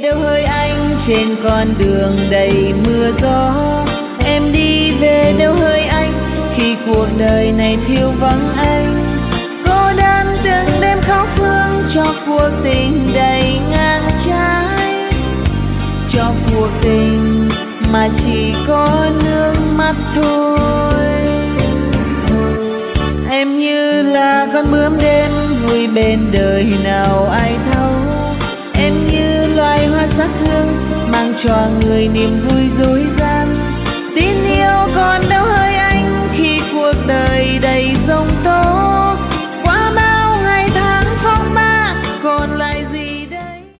đâu hỡi anh trên con đường đầy mưa gió. Em đi về đâu hỡi anh khi cuộc đời này thiếu vắng anh. Cô đơn từng đêm khóc thương cho cuộc tình đầy ngang trái, cho cuộc tình mà chỉ có nước mắt thôi. Em như là con bướm đêm vui bên đời nào ai thấu. Em như loài hoa sắc hương mang cho người niềm vui